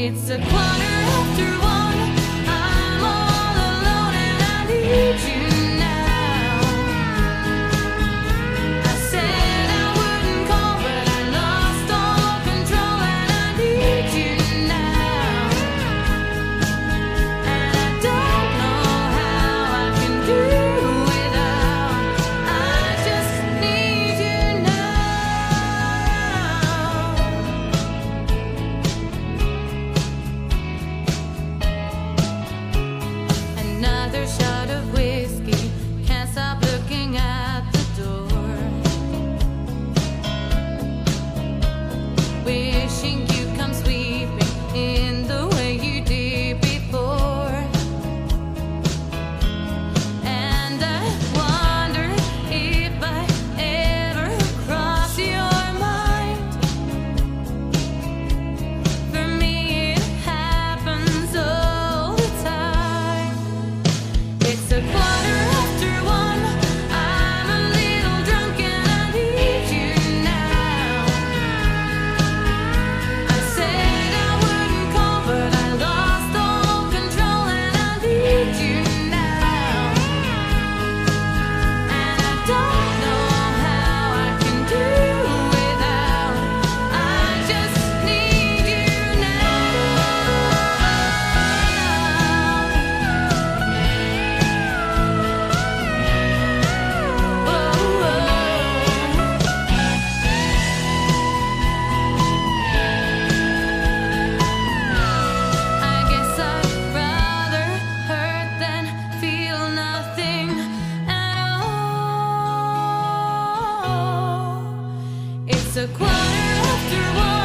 It's a quarter after one. I'm all alone and I need you now. I said I wouldn't call, but I lost all control and I need you now. And I don't know how I can do without. I just need you now. Another shot of whiskey, can't stop looking at the door. Wishing you'd come sweeping in the way you did before. And I wonder if I ever cross your mind. For me it happens all the time. It's a quarter after one. I'm a little drunk and I need you now. I said I wouldn't call, but I lost all control and I need you now. And I don't know how I can do without. I just need you I guess I'd rather hurt than feel nothing at all. It's a quarter after one.